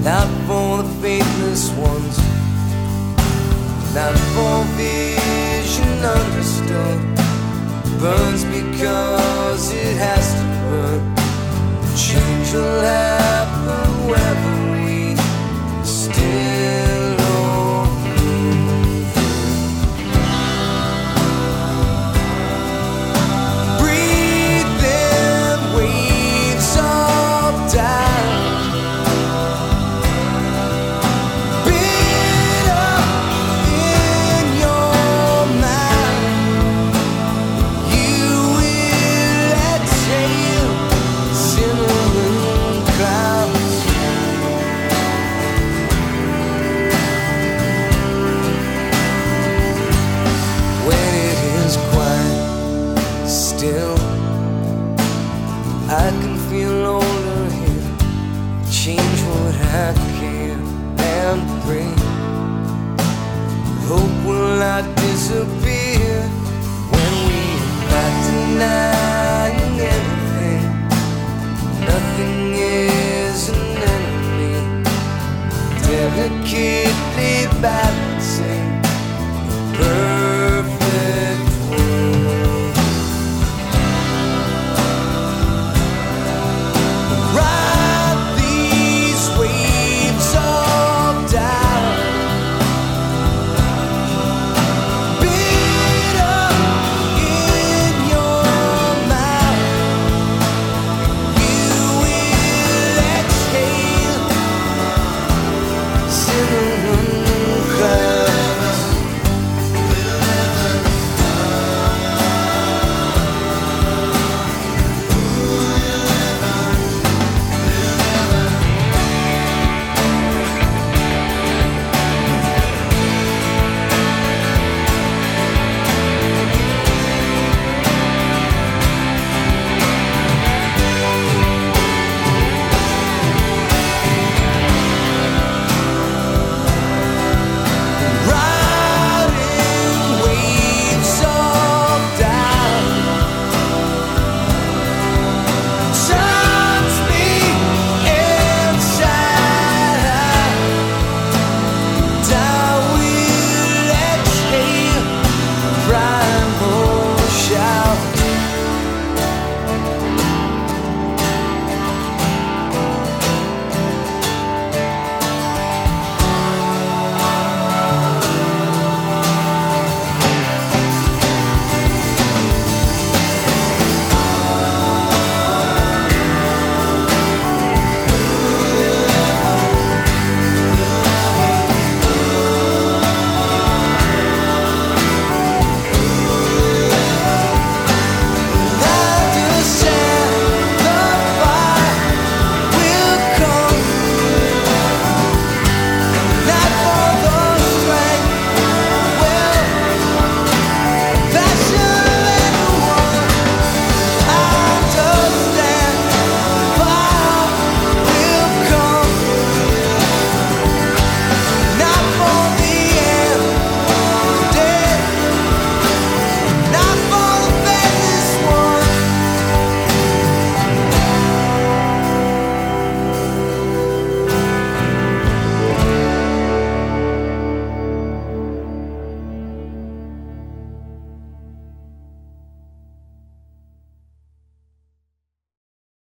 not for the faithless ones, not for vision understood. Burns because it has to burn. Change will happen whether we still open. Breathing waves of doubt, bitter in your mind. You will exhale cinnamon clouds. When it is quiet, still, I can feel older here. Change what I can and pray. Hope will not disappear when we are not denying anything. Nothing is an enemy. Delicately balancing